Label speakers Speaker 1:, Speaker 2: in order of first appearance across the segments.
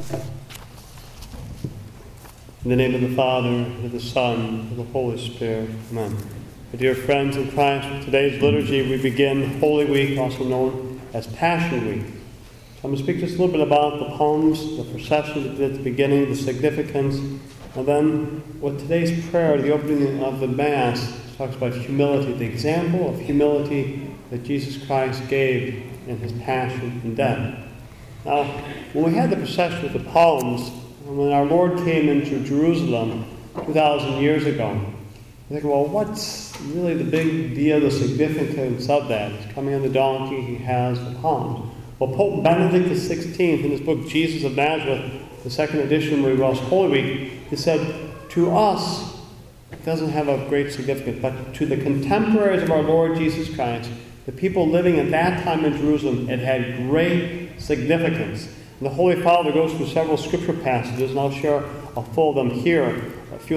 Speaker 1: In the name of the Father, and of the Son, and of the Holy Spirit. Amen. My dear friends in Christ, with today's liturgy we begin Holy Week, also known as Passion Week. So I'm going to speak just a little bit about the palms, the procession at the beginning, the significance, and then with today's prayer, the opening of the Mass, talks about humility, the example of humility that Jesus Christ gave in his passion and death. Now, when we had the procession with the palms, when our Lord came into Jerusalem 2,000 years ago, I think, well, what's really the big deal, the significance of that? He's coming on the donkey, he has the palms. Well, Pope Benedict XVI, in his book Jesus of Nazareth, the second edition where he wrote Holy Week, he said, to us, it doesn't have a great significance, but to the contemporaries of our Lord Jesus Christ, the people living at that time in Jerusalem, it had great significance. And the Holy Father goes through several scripture passages, and I'll share a few of them here,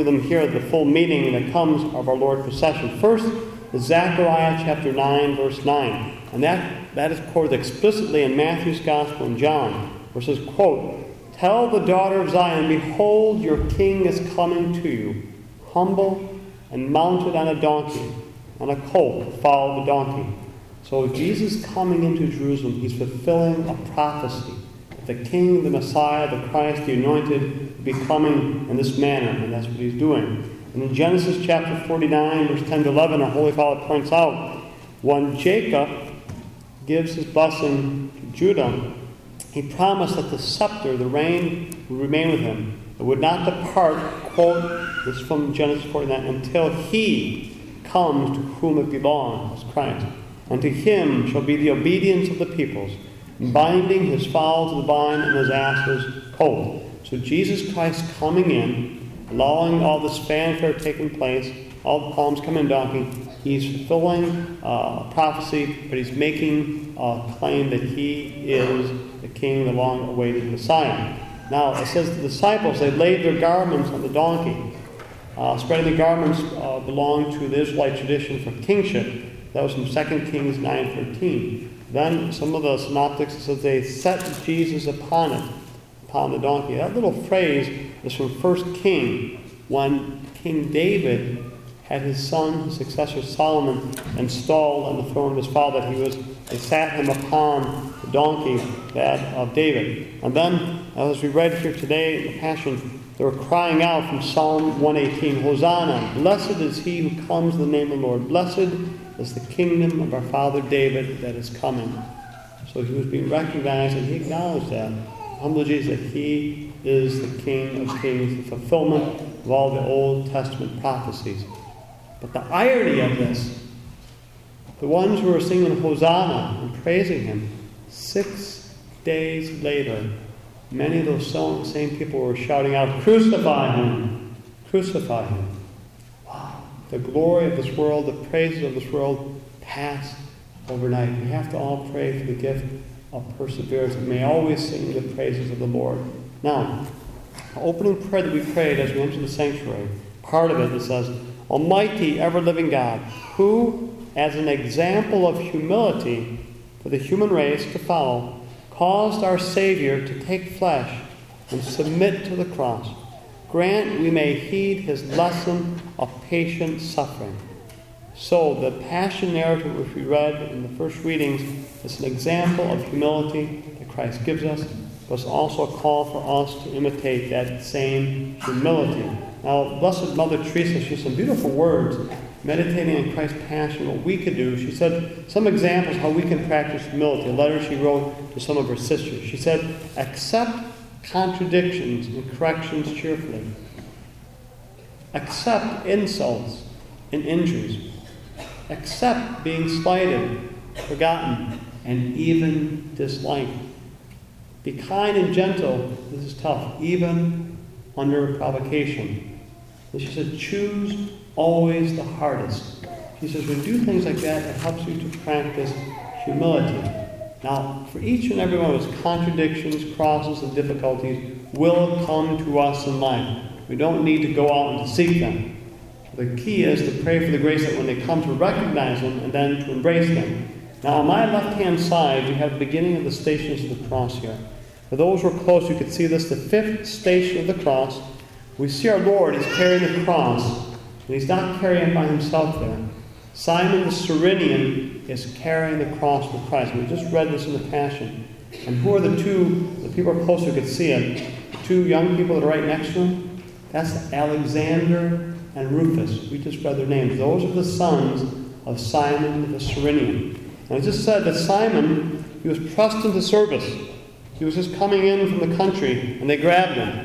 Speaker 1: the full meaning that comes of our Lord's procession. First is Zechariah chapter 9, verse 9. And that is quoted explicitly in Matthew's Gospel and John, where it says, quote, tell the daughter of Zion, behold, your king is coming to you, humble and mounted on a donkey, on a colt, follow the donkey. So Jesus coming into Jerusalem, he's fulfilling a prophecy. The King, the Messiah, the Christ, the Anointed, will be coming in this manner, and that's what he's doing. And in Genesis chapter 49, verse 10 to 11, our Holy Father points out, when Jacob gives his blessing to Judah, he promised that the scepter, the reign, would remain with him. It would not depart, quote, this is from Genesis 49, until he comes to whom it belongs, Christ. And to him shall be the obedience of the peoples, binding his fowl to the vine and his ass to his colt. So Jesus Christ coming in, allowing all this fanfare taking place, all the palms coming donkey, he's fulfilling a prophecy, but he's making a claim that he is the King, the long-awaited Messiah. Now, it says the disciples, they laid their garments on the donkey. Spreading the garments belonged to the Israelite tradition for kingship. That was from 2 Kings 9:13. Then some of the synoptics says they set Jesus upon the donkey. That little phrase is from 1 King, when King David had his son, his successor Solomon, installed on the throne of his father. They sat him upon the donkey, that of David. And then, as we read here today in the Passion, they were crying out from Psalm 118, Hosanna, blessed is he who comes in the name of the Lord. Blessed is the kingdom of our father David that is coming. So he was being recognized, and he acknowledged that, humble Jesus, that he is the King of kings, the fulfillment of all the Old Testament prophecies. But the irony of this, the ones who were singing Hosanna and praising him, 6 days later, many of those same people were shouting out, crucify him, crucify him. Wow. The glory of this world, the praises of this world pass overnight. We have to all pray for the gift of perseverance. We may always sing the praises of the Lord. Now, the opening prayer that we prayed as we entered the sanctuary, part of it says, Almighty, ever-living God, who, as an example of humility for the human race to follow, caused our Savior to take flesh and submit to the cross, grant we may heed his lesson of patient suffering. So the Passion narrative which we read in the first readings is an example of humility that Christ gives us, but it's also a call for us to imitate that same humility. Now, Blessed Mother Teresa, she has some beautiful words meditating on Christ's passion, what we could do. She said some examples how we can practice humility, a letter she wrote to some of her sisters. She said, accept contradictions and corrections cheerfully. Accept insults and injuries. Accept being slighted, forgotten, and even disliked. Be kind and gentle, this is tough, even under provocation. And she said, choose always the hardest. She says, when you do things like that, it helps you to practice humility. Now, for each and every one of us, contradictions, crosses, and difficulties will come to us in life. We don't need to go out and to seek them. The key is to pray for the grace that when they come, to recognize them and then to embrace them. Now, on my left-hand side, you have the beginning of the Stations of the Cross here. For those who are close, you could see this, the fifth station of the cross. We see our Lord, he's carrying the cross, and he's not carrying it by himself there. Simon the Cyrenian is carrying the cross with Christ. We just read this in the Passion. And who are the two, the people are close who could see it, the two young people that are right next to him? That's Alexander and Rufus. We just read their names. Those are the sons of Simon the Cyrenian. And I just said that Simon, he was pressed into service. He was just coming in from the country, and they grabbed him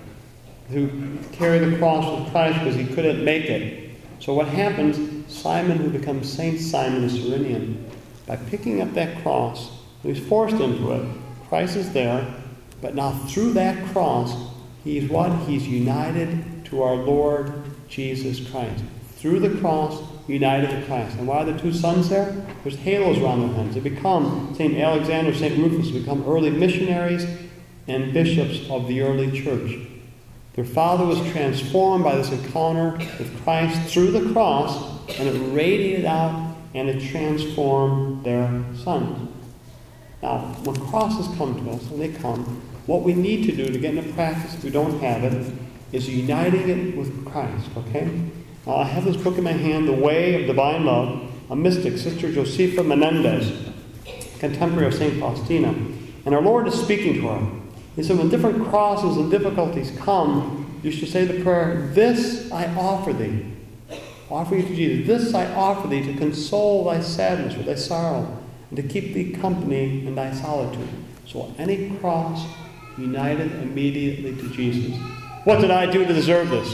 Speaker 1: to carry the cross with Christ because he couldn't make it. So what happens, Simon, who becomes Saint Simon the Cyrenian, by picking up that cross, he's forced into it. Christ is there, but now through that cross, he's what? He's united to our Lord Jesus Christ. Through the cross, united to Christ. And why are the two sons there? There's halos around their heads. They become, St. Alexander, St. Rufus, become early missionaries and bishops of the early church. Their father was transformed by this encounter with Christ through the cross, and it radiated out and it transformed their sons. Now, when crosses come to us, and they come, what we need to do to get into practice, if we don't have it, is uniting it with Christ, okay? Now, I have this book in my hand, The Way of Divine Love, a mystic, Sister Josefa Menendez, contemporary of St. Faustina. And our Lord is speaking to her. He said, when different crosses and difficulties come, you should say the prayer, this I offer thee. Offer you to Jesus. This I offer thee to console thy sadness or thy sorrow, and to keep thee company in thy solitude. So any cross, united immediately to Jesus. What did I do to deserve this?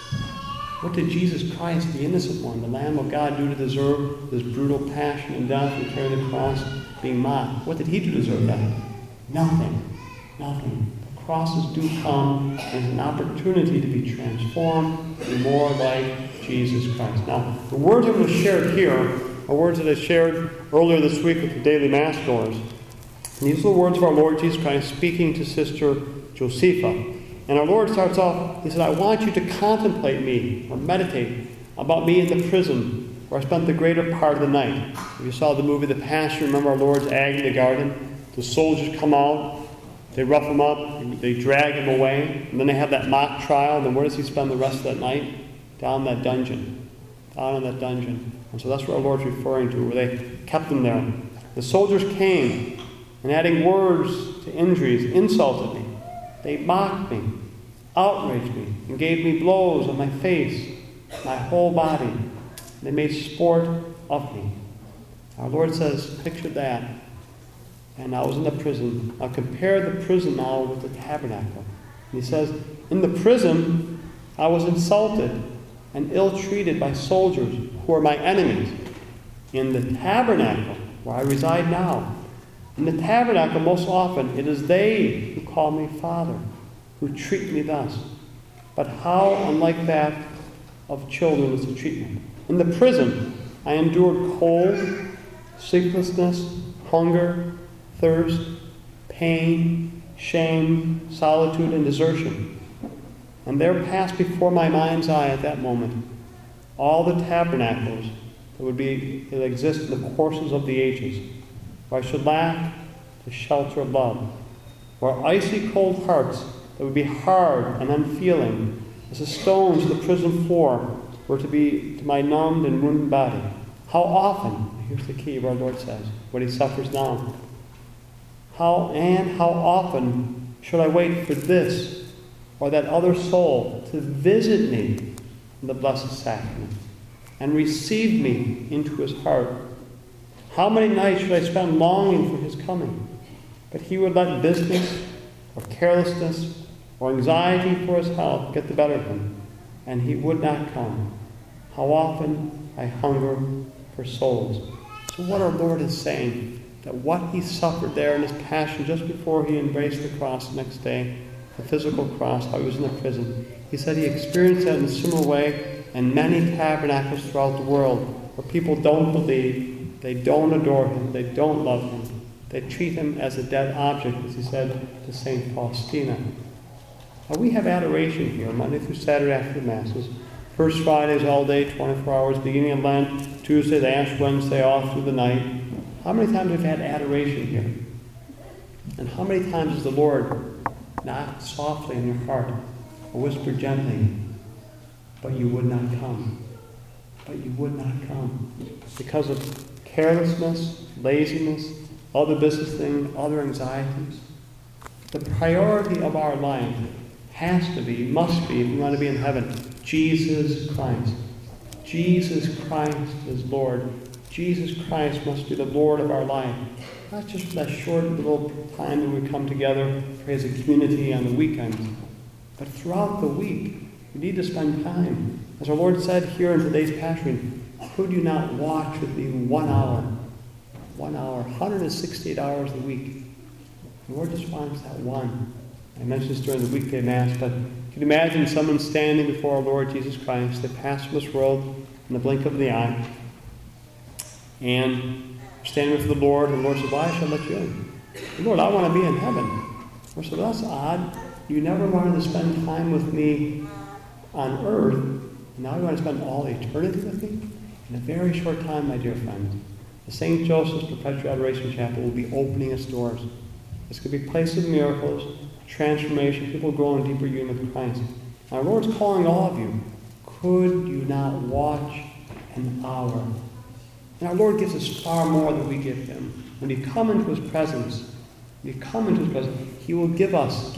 Speaker 1: What did Jesus Christ, the innocent one, the Lamb of God, do to deserve this brutal passion and death and carrying the cross, being mocked? What did he do to deserve that? Nothing. Nothing. The crosses do come as an opportunity to be transformed, to be more like Jesus Christ. Now, the words I'm going to share here are words that I shared earlier this week with the daily Mass goers. And these are the words of our Lord Jesus Christ speaking to Sister Josefa. And our Lord starts off, he said, I want you to contemplate me, or meditate about me in the prison, where I spent the greater part of the night. If you saw the movie The Passion, remember our Lord's agony in the garden? The soldiers come out, they rough him up, they drag him away, and then they have that mock trial, and then where does he spend the rest of that night? Down in that dungeon. Down in that dungeon. And so that's what our Lord's referring to, where they kept him there. The soldiers came, and adding words to injuries, insulted me. They mocked me, outraged me, and gave me blows on my face, my whole body. They made sport of me. Our Lord says, picture that. And I was in the prison. Now compare the prison now with the tabernacle. And he says, in the prison, I was insulted and ill-treated by soldiers who are my enemies. In the tabernacle, where I reside now, in the tabernacle, most often, it is they who call me Father, who treat me thus. But how unlike that of children is the treatment. In the prison, I endured cold, sleeplessness, hunger, thirst, pain, shame, solitude, and desertion. And there passed before my mind's eye at that moment all the tabernacles that exist in the courses of the ages, where I should lack the shelter of love, where icy cold hearts that would be hard and unfeeling as the stones of the prison floor were to be to my numbed and wounded body. How often, here's the key of our Lord says, what he suffers now. How often should I wait for this or that other soul to visit me in the Blessed Sacrament and receive me into his heart? How many nights should I spend longing for his coming? But he would let business or carelessness or anxiety for his health get the better of him, and he would not come. How often I hunger for souls. So what our Lord is saying, that what he suffered there in his passion just before he embraced the cross the next day, the physical cross, how he was in the prison, he said he experienced that in a similar way in many tabernacles throughout the world, where people don't believe, they don't adore him, they don't love him. They treat him as a dead object, as he said to St. Faustina. Now, we have adoration here, Monday through Saturday after the Masses. First Fridays all day, 24 hours, beginning of Lent, Tuesday, the Ash Wednesday, all through the night. How many times have we had adoration here? And how many times has the Lord knocked softly in your heart or whispered gently, but you would not come. But you would not come. Because of carelessness, laziness, other business things, other anxieties. The priority of our life has to be, must be, if we want to be in heaven, Jesus Christ. Jesus Christ is Lord. Jesus Christ must be the Lord of our life. Not just for that short little time when we come together, pray as a community on the weekends, but throughout the week. We need to spend time. As our Lord said here in today's Passion, could you not watch with me 1 hour? 1 hour, 168 hours a week. The Lord just wants that one. I mentioned this during the weekday Mass, but can you imagine someone standing before our Lord Jesus Christ? They pass from this world in the blink of the eye. And standing before the Lord, and the Lord says, why should I let you in? Lord, I want to be in heaven. The Lord said, that's odd. You never wanted to spend time with me on earth, and now you want to spend all eternity with me? In a very short time, my dear friends, the St. Joseph's Perpetual Adoration Chapel will be opening its doors. It's going to be a place of miracles, transformation, people growing in deeper union with Christ. Our Lord's calling all of you. Could you not watch an hour? And our Lord gives us far more than we give Him. When you come into His presence, He will give us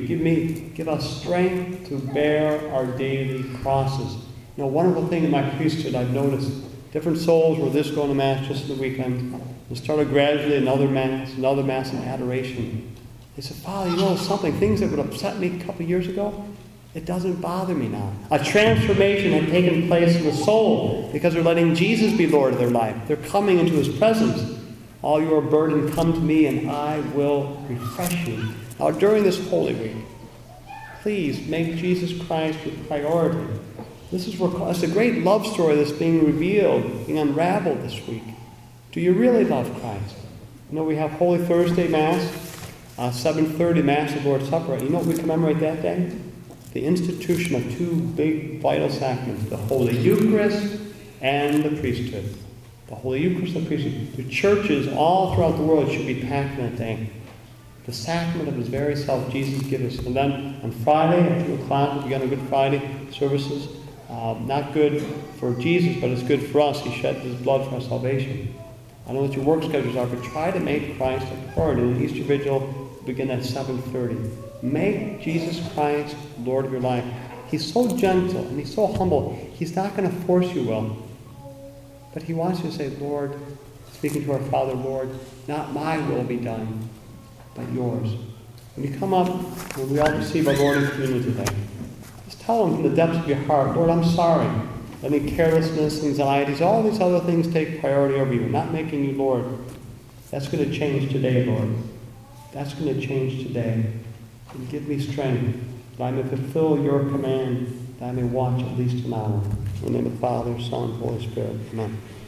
Speaker 1: strength to bear our daily crosses. You know, wonderful thing in my priesthood I've noticed, different souls were this going to Mass just in the weekend. We started gradually another Mass in adoration. They said, Father, you know something, things that would upset me a couple of years ago, it doesn't bother me now. A transformation had taken place in the soul because they're letting Jesus be Lord of their life. They're coming into His presence. All you are burdened, come to me and I will refresh you. Now during this Holy Week, please make Jesus Christ your priority. This is it's a great love story that's being revealed, being unraveled this week. Do you really love Christ? You know, we have Holy Thursday Mass, 7:30 Mass of Lord's Supper. You know what we commemorate that day? The institution of two big vital sacraments, the Holy Eucharist and the priesthood. The Holy Eucharist and the priesthood. The churches all throughout the world should be packed in that day. The sacrament of His very self, Jesus gives us. And then on Friday at 2 o'clock, we begin on Good Friday services. Not good for Jesus, but it's good for us. He shed His blood for our salvation. I know what your work schedules are, but try to make Christ a priority. And the Easter Vigil will begin at 7:30. Make Jesus Christ Lord of your life. He's so gentle and He's so humble. He's not going to force you, Will. But He wants you to say, Lord, speaking to our Father, Lord, not my will be done, but yours. When you come up, when we all receive our Lord in communion today, just tell Him from the depths of your heart, Lord, I'm sorry. Letting carelessness, anxieties, all these other things take priority over you, not making you Lord. That's going to change today, Lord. That's going to change today. And give me strength that I may fulfill your command, that I may watch at least an hour. In the name of the Father, Son, and Holy Spirit. Amen.